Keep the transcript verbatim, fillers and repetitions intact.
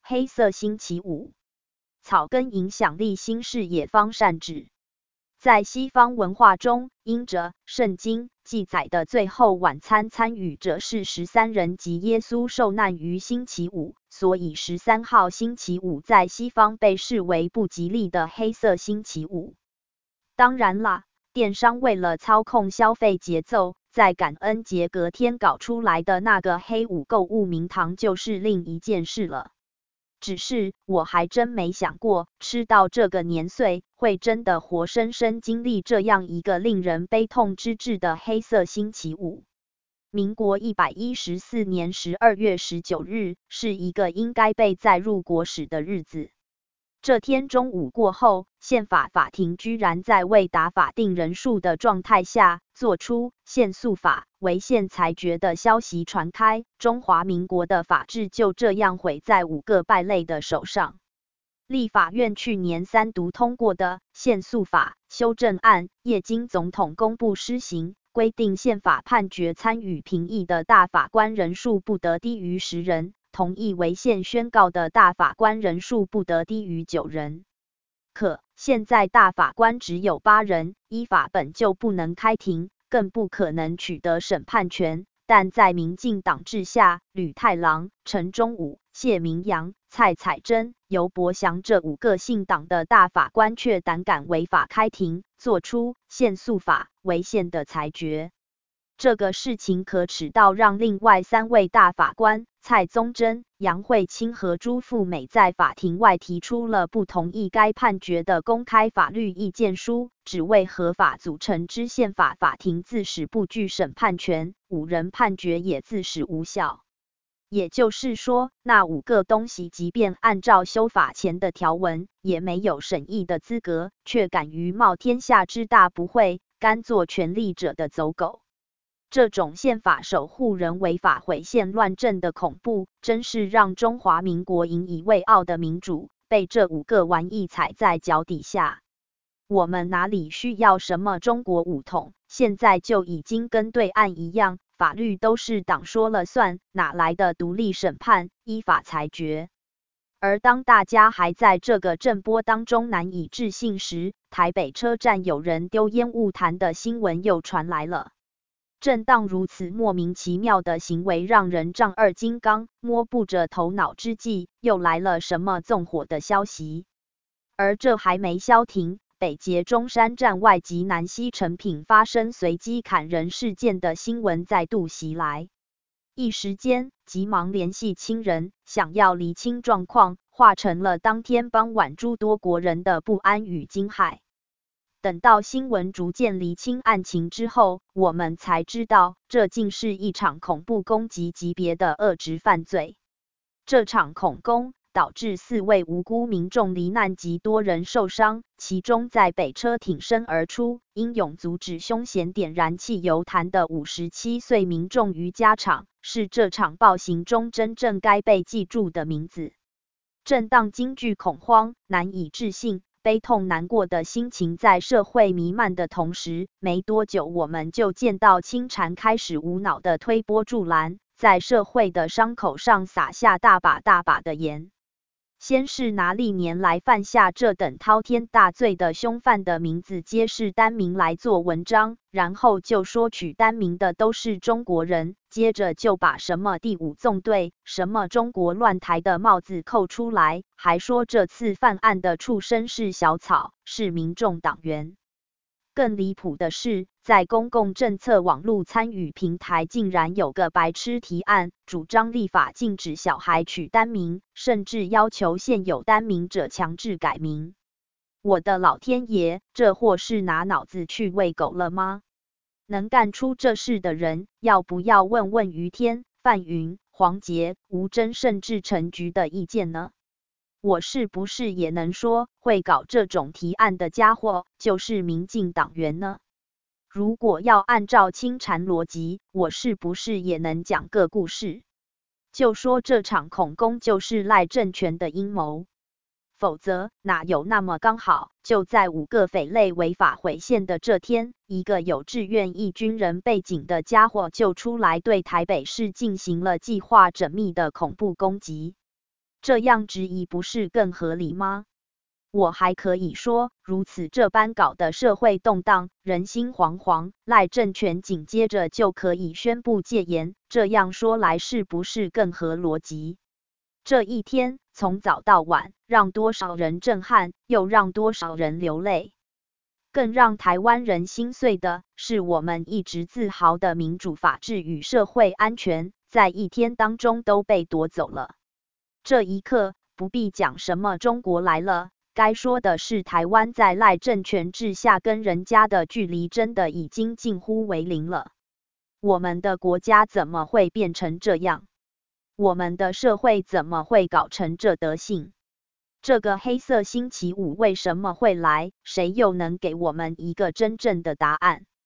黑色星期五，草根影响力新视野方善治。在西方文化中，因着圣经记载的最后晚餐参与者是十三人及耶稣受难于星期五，所以十三号星期五在西方被视为不吉利的黑色星期五。当然啦，电商为了操控消费节奏，在感恩节隔天搞出来的那个黑五购物名堂就是另一件事了。只是我还真没想过，吃到这个年岁，会真的活生生经历这样一个令人悲痛之至的黑色星期五。民国一百一十四年十二月十九日，是一个应该被载入国史的日子。这天中午过后，宪法法庭居然在未达法定人数的状态下，做出限速法违宪裁决的消息传开，中华民国的法治就这样毁在五个败类的手上。立法院去年三读通过的限速法修正案，业经总统公布施行，规定宪法判决参与评议的大法官人数不得低于十人。同意违宪宣告的大法官人数不得低于九人。可现在大法官只有八人，依法本就不能开庭，更不可能取得审判权。但在民进党治下，吕太郎、陈忠武、谢明扬、蔡彩珍、游伯祥这五个姓党的大法官却胆敢违法开庭，做出限速法违宪的裁决。这个事情可耻到让另外三位大法官蔡宗珍、杨惠清和朱富美在法庭外提出了不同意该判决的公开法律意见书，只为合法组成之宪法法庭自始不具审判权，五人判决也自始无效。也就是说，那五个东西即便按照修法前的条文，也没有审议的资格，却敢于冒天下之大不讳，甘做权力者的走狗。这种宪法守护人违法毁宪乱政的恐怖，真是让中华民国引以为傲的民主被这五个玩意踩在脚底下。我们哪里需要什么中国武统，现在就已经跟对岸一样，法律都是党说了算，哪来的独立审判、依法裁决？而当大家还在这个震波当中难以置信时，台北车站有人丢烟雾弹的新闻又传来了。正当如此莫名其妙的行为让人丈二金刚，摸不着头脑之际，又来了什么纵火的消息。而这还没消停，北捷中山站外及南西成品发生随机砍人事件的新闻再度袭来。一时间，急忙联系亲人，想要厘清状况，化成了当天傍晚诸多国人的不安与惊骇。等到新闻逐渐厘清案情之后，我们才知道，这竟是一场恐怖攻击级别的恶质犯罪。这场恐攻导致四位无辜民众罹难及多人受伤，其中在北车挺身而出，英勇阻止凶嫌点燃汽油弹的五十七岁民众于家常，是这场暴行中真正该被记住的名字。正当惊惧恐慌、难以置信、悲痛难过的心情在社会弥漫的同时，没多久我们就见到清禅开始无脑的推波助澜，在社会的伤口上撒下大把大把的盐。先是拿历年来犯下这等滔天大罪的凶犯的名字皆是单名来做文章，然后就说取单名的都是中国人，接着就把什么第五纵队、什么中国乱台的帽子扣出来，还说这次犯案的畜生是小草，是民众党员。更离谱的是，在公共政策网络参与平台竟然有个白痴提案，主张立法禁止小孩取单名，甚至要求现有单名者强制改名。我的老天爷，这货是拿脑子去喂狗了吗？能干出这事的人，要不要问问于天、范云、黄杰、吴峥甚至陈菊的意见呢？我是不是也能说，会搞这种提案的家伙就是民进党员呢？如果要按照清禅逻辑，我是不是也能讲个故事？就说这场恐攻就是赖政权的阴谋，否则哪有那么刚好，就在五个匪类违法毁宪的这天，一个有志愿役军人背景的家伙就出来对台北市进行了计划缜密的恐怖攻击。 这样质疑不是更合理吗？我还可以说，如此这般搞得社会动荡，人心惶惶，赖政权紧接着就可以宣布戒严，这样说来是不是更合逻辑？这一天从早到晚，让多少人震撼，又让多少人流泪。更让台湾人心碎的是，我们一直自豪的民主、法治与社会安全，在一天当中都被夺走了。这一刻，不必讲什么中国来了，该说的是台湾在赖政权治下跟人家的距离真的已经近乎为零了。我们的国家怎么会变成这样？我们的社会怎么会搞成这德性？这个黑色星期五为什么会来？谁又能给我们一个真正的答案？